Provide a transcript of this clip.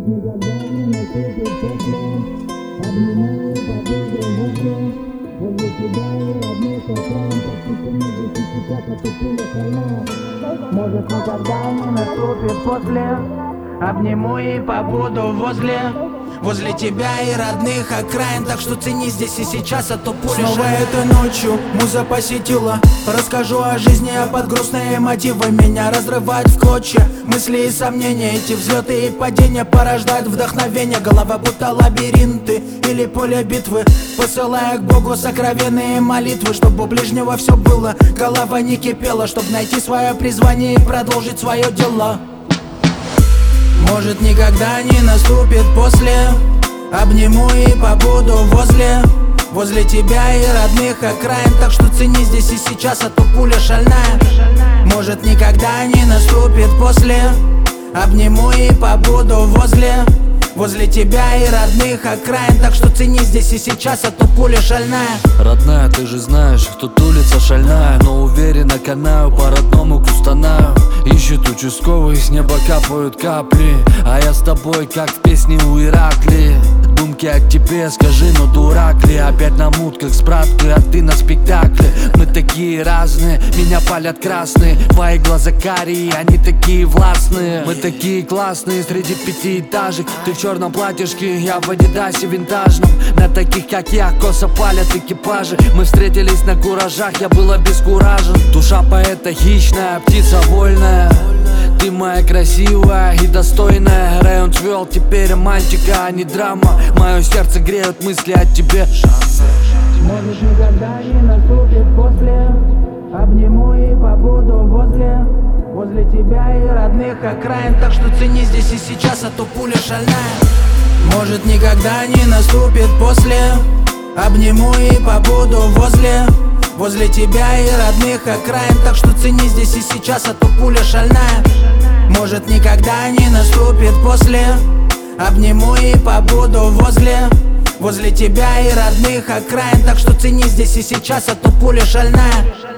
Может никогда не наступит после. Обниму и побуду возле. Возле тебя и родных окраин. Почти не здесь и сейчас, а ты пуля шальная. Может никогда не наступит после. Обниму и побуду возле тебя и родных окраин. Так что цени здесь и сейчас, а то пуля снова этой ночью муза посетила. Расскажу о жизни, а под грустные мотивы меня разрывают в клочья мысли и сомнения. Эти взлеты и падения порождают вдохновение. Голова будто лабиринты или поле битвы, посылая к Богу сокровенные молитвы, чтобы у ближнего все было, голова не кипела, чтобы найти свое призвание и продолжить свое дело. Может никогда не наступит после. Обниму и побуду возле тебя и родных окраин. Так что цени здесь и сейчас, а то пуля шальная. Может никогда не наступит после. Обниму и побуду возле тебя и родных окраин. Так что цени здесь и сейчас, а то пуля шальная. Родная, ты же знаешь, тут улица шальная, но уверенно канаю, по-родному кустанаю. Ищут участковые, с неба капают капли, а я с тобой, как в песне у Иракли. Думки о тебе, скажи, ну дурак ли? Опять на мутках с браткой, а ты на спектакле. Мы такие разные, меня палят красные. Твои глаза карие, они такие властные. Мы такие классные, среди пятиэтажек. Ты в черном платьишке, я в адидасе винтажном. На таких, как я, косо палят экипажи. Мы встретились на куражах, я был обескуражен. Душа поэта хищная, птица вольная. Ты моя красивая и достойная. Район цвел, теперь романтика, а не драма. Мое сердце греют мысли о тебе. Может никогда не наступит после. Обниму и побуду возле тебя и родных окраин. Так что цени здесь и сейчас, а то пуля шальная. Может никогда не наступит после. Обниму и побуду возле тебя и родных окраин. Так что цени здесь и сейчас, а то пуля шальная. Может никогда не наступит после. Обниму и побуду возле тебя и родных окраин. Так что цени здесь и сейчас, а то пуля шальная.